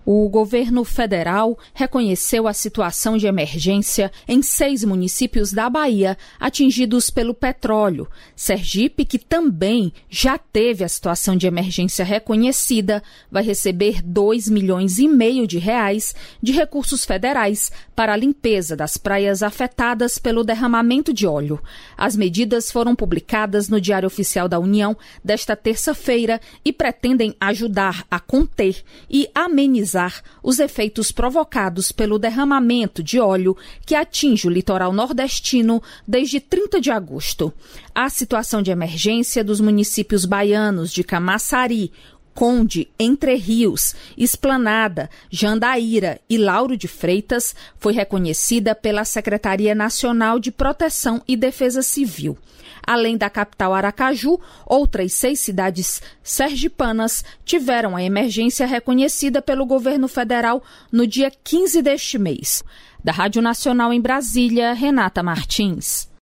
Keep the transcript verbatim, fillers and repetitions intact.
O governo federal reconheceu a situação de emergência em seis municípios da Bahia atingidos pelo petróleo. Sergipe, que também já teve a situação de emergência reconhecida, vai receber dois milhões e meio de reais de recursos federais para a limpeza das praias afetadas pelo derramamento de óleo. As medidas foram publicadas no Diário Oficial da União desta terça-feira e pretendem ajudar a conter e amenizar os efeitos provocados pelo derramamento de óleo que atinge o litoral nordestino desde trinta de agosto. A situação de emergência dos municípios baianos de Camaçari, Conde, Entre Rios, Esplanada, Jandaíra e Lauro de Freitas foi reconhecida pela Secretaria Nacional de Proteção e Defesa Civil. Além da capital Aracaju, outras seis cidades sergipanas tiveram a emergência reconhecida pelo governo federal no dia quinze deste mês. Da Rádio Nacional em Brasília, Renata Martins.